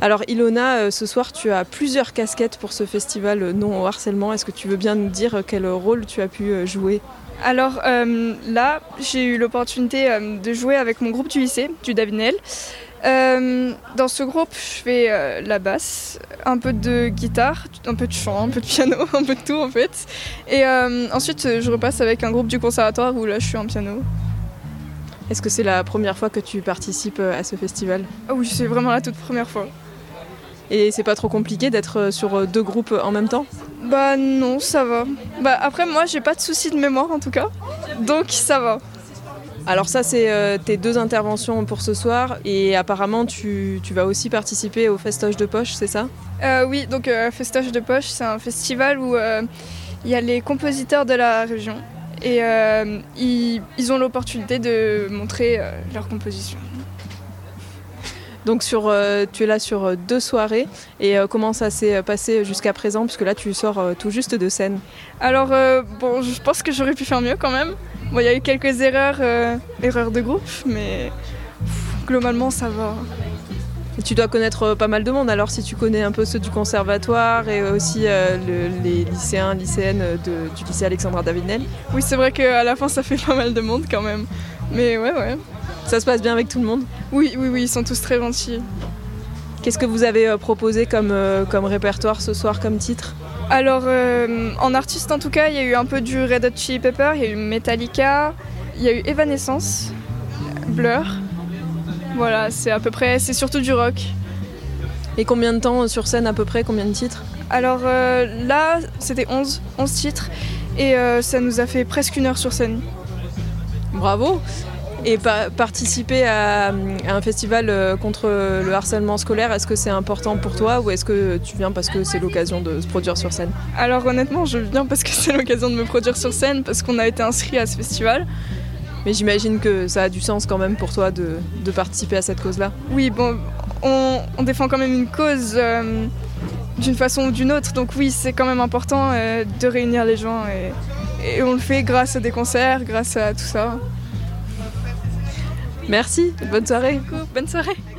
Alors Ilona, ce soir tu as plusieurs casquettes pour ce festival Non au harcèlement. Est-ce que tu veux bien nous dire quel rôle tu as pu jouer ? Alors là, j'ai eu l'opportunité de jouer avec mon groupe du lycée, du Davinel. Dans ce groupe, je fais la basse, un peu de guitare, un peu de chant, un peu de piano, un peu de tout en fait. Et ensuite, je repasse avec un groupe du conservatoire où là, je suis en piano. Est-ce que c'est la première fois que tu participes à ce festival ? Ah oui, c'est vraiment la toute première fois. Et c'est pas trop compliqué d'être sur deux groupes en même temps ? Bah non, ça va. Bah après, moi, j'ai pas de soucis de mémoire en tout cas, donc ça va. Alors ça, c'est tes deux interventions pour ce soir. Et apparemment, tu vas aussi participer au Festoche de Poche, c'est ça ? Oui, donc Festoche de Poche, c'est un festival où il y a les compositeurs de la région. Et ils ont l'opportunité de montrer leurs compositions. Donc tu es là sur 2 soirées. Et comment ça s'est passé jusqu'à présent ? Puisque là, tu sors tout juste de scène. Alors, bon, je pense que j'aurais pu faire mieux quand même. Bon, il y a eu quelques erreurs de groupe, mais globalement, ça va. Et tu dois connaître pas mal de monde, alors si tu connais un peu ceux du conservatoire et aussi les lycéens, lycéennes du lycée Alexandra Davinel. Oui, c'est vrai qu'à la fin, ça fait pas mal de monde quand même. Mais ouais. Ça se passe bien avec tout le monde ? Oui, ils sont tous très gentils. Qu'est-ce que vous avez proposé comme répertoire ce soir, comme titre ? Alors, en artiste en tout cas, il y a eu un peu du Red Hot Chili Pepper, il y a eu Metallica, il y a eu Evanescence, Blur. Voilà, c'est surtout du rock. Et combien de temps sur scène à peu près, combien de titres ? Alors là, c'était 11 titres et ça nous a fait presque 1 heure sur scène. Bravo ! Et participer à un festival contre le harcèlement scolaire, est-ce que c'est important pour toi ou est-ce que tu viens parce que c'est l'occasion de se produire sur scène ? Alors honnêtement, je viens parce que c'est l'occasion de me produire sur scène, parce qu'on a été inscrits à ce festival. Mais j'imagine que ça a du sens quand même pour toi de participer à cette cause-là. Oui, bon, on défend quand même une cause d'une façon ou d'une autre, donc oui, c'est quand même important de réunir les gens et on le fait grâce à des concerts, grâce à tout ça. Merci, bonne soirée. Bonne soirée.